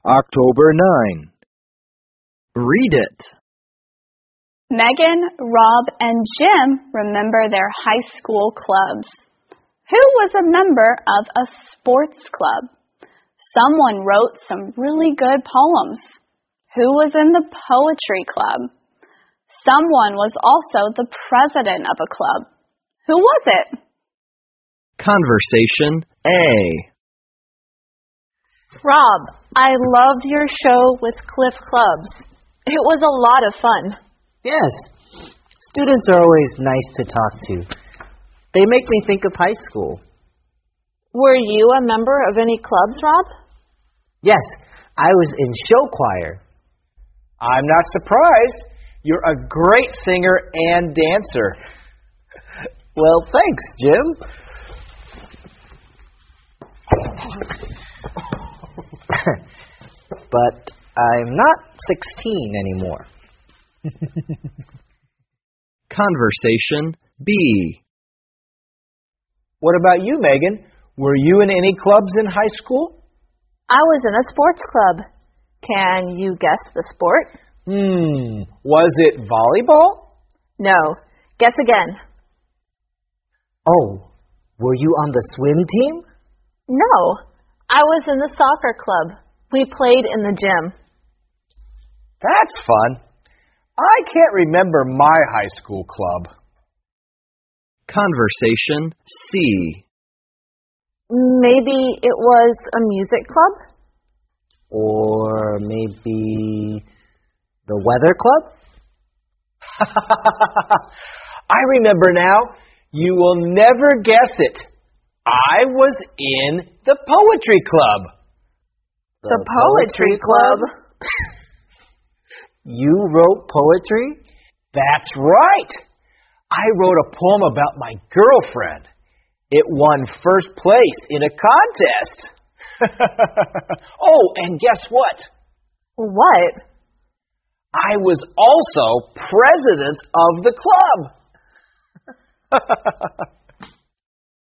October 9. Read it. Megan, Rob, and Jim remember their high school clubs. Who was a member of a sports club? Someone wrote some really good poems. Who was in the poetry club? Someone was also the president of a club. Who was it? Conversation A. Rob, I loved your show with Cliff Clubs. It was a lot of fun. Yes. Students are always nice to talk to. They make me think of high school. Were you a member of any clubs, Rob? Yes, I was in show choir. I'm not surprised. You're a great singer and dancer. Well, thanks, Jim. But I'm not 16 anymore. Conversation B. What about you, Megan? Were you in any clubs in high school? I was in a sports club. Can you guess the sport? Was it volleyball? No. Guess again. Oh, were you on the swim team? No. I was in the soccer club. We played in the gym. That's fun. I can't remember my high school club. Conversation C. Maybe it was a music club? Or maybe the weather club? I remember now. You will never guess it. I was in the poetry club. The poetry club? You wrote poetry? That's right. I wrote a poem about my girlfriend. It won first place in a contest. Oh, and guess what? What? I was also president of the club.